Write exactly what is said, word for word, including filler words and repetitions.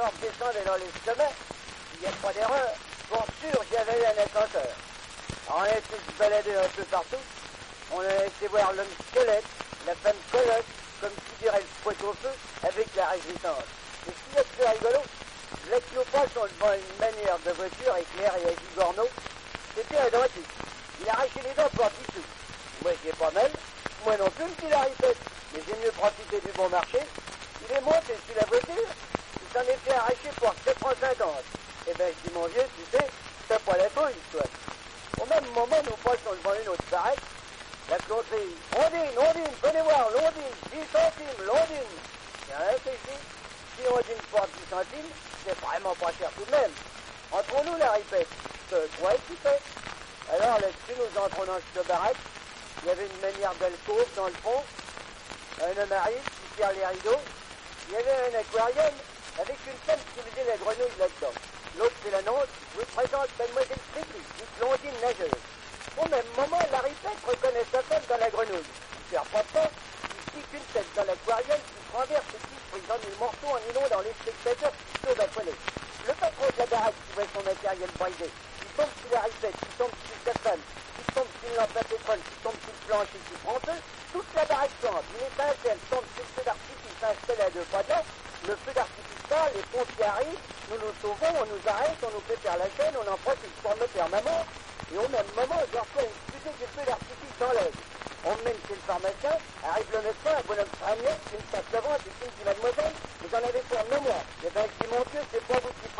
on redescendait dans les sommets, il n'y a pas d'erreur. Pour sûr, j'avais eu un ascenseur. Alors on a été se balader un peu partout. On a été voir l'homme squelette, la femme colosse, comme qui dirait le poids au feu, avec la résistance. Et ce qu'il y a de plus rigolo, la Cléopâtre sont devant une manière de voiture éclairée à Gigorneau. C'était un dentiste. Il arrachait les dents pour dix sous. Moi, j'ai pas mal. Moi non plus, me dit la ripette. Mais j'ai mieux profité du bon marché. Il est monté sur la voiture. Il s'en est fait arracher pour sept francs cinquante. Eh ben, je dis, mon vieux, tu sais, t'as pas la trouille, toi. Au même moment, nous passons devant une autre barrette. La closerie. Ondine, Ondine, venez voir, l'Ondine, dix centimes, l'Ondine. Tiens, c'est ici. Si Ondine porte dix centimes, c'est vraiment pas cher tout de même. Entrons-nous, la ripette. C'est toi qui fais. Alors là-dessus, nous entrons dans cette barrette. Il y avait une manière d'alcôve dans le fond. Un homme arrive qui tire les rideaux. Il y avait un aquarium avec une femme qui faisait la grenouille là-dedans. L'autre, c'est la nôtre. Je vous présente mademoiselle Fricli, une blondine nageuse. Au même moment, la ripette reconnaît sa femme dans la grenouille. Il perd pas de temps. Il pique une tête dans l'aquarium qui traverse et qui brisant mille morceaux en inondant les spectateurs qui sauvent à poêler. Le patron de la baraque qui voit son matériel brisé, il tombe sur la ripette, il tombe sur sa femme, il tombe sur une lampe à pétrole, il tombe sur le plancher qui prend feu, toute la baraque plante, une étincelle tombe sur le feu d'artifice installé à deux pas de là, le feu d'artifice part, les pompiers arrivent, nous nous sauvons, on nous arrête, on nous fait faire la chaîne, on en profite pour me faire maman, et au même moment, je reçois une fusée de feu d'artifice dans l'œil. On me mène chez le pharmacien, arrive le médecin, un bonhomme framien, qui me passe devant, et qui me dit, mademoiselle, vous en avez pour neuf mois. Eh bien, je dis, mon Dieu, c'est pas vous qui